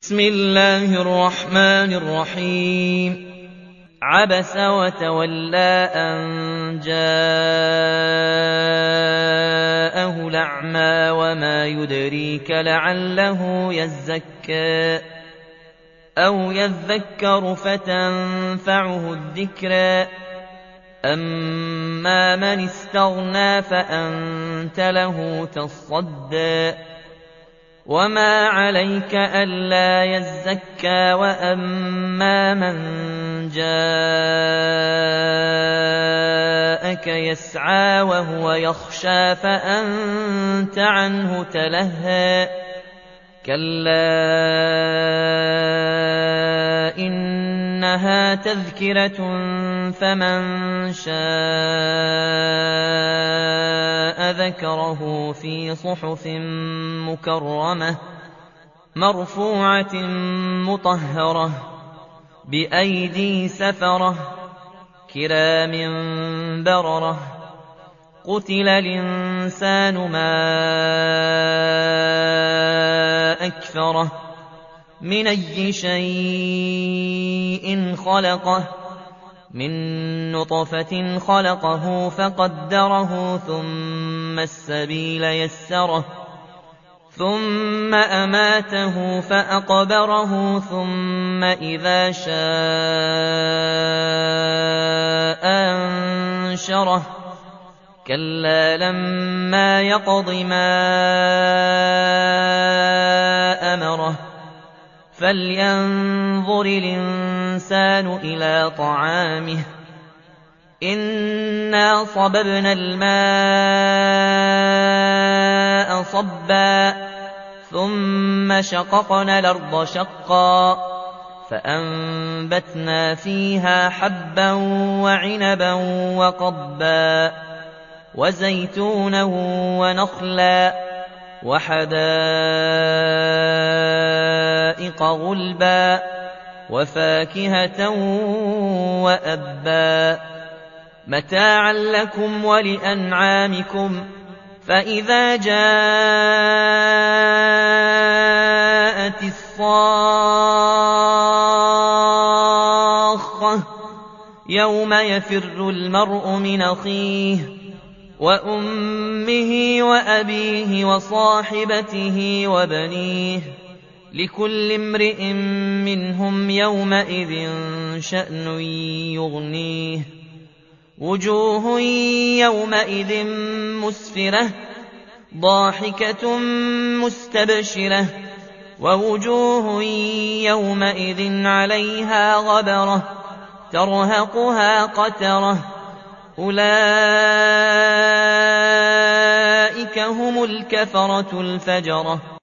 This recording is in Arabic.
بسم الله الرحمن الرحيم. عبس وتولى أن جاءه الأعمى وما يدريك لعله يزكى أو يذكر فتنفعه الذكرى أما من استغنى فأنت له تصدى وما عليك ألا يزكى وأما من جاءك يسعى وهو يخشى فأنت عنه تلهى كلا إنها تذكرة فمن شاء ذكره في صحف مكرمة مرفوعة مطهرة بأيدي سفرة كرام بررة قتل الإنسان ما أكفره من أي شيء خلقه من نطفة خلقه فقدره ثم السبيل يسره ثم أماته فأقبره ثم إذا شاء أنشره كلا لما يقض ما أمره فلينظر الإنسان إلى طعامه إنا صببنا الماء صبا ثم شققنا الأرض شقا فأنبتنا فيها حبا وعنبا وقضبا وزيتونا ونخلا وحدائق غلبا وفاكهة وأبا متاعا لكم ولأنعامكم فإذا جاءت الصاخة يوم يفر المرء من أخيه وأمه وأبيه وصاحبته وبنيه لكل امرئ منهم يومئذ شأن يغنيه وجوه يومئذ مسفرة ضاحكة مستبشرة ووجوه يومئذ عليها غبرة ترهقها قترة أولئك هم الكفرة الفجرة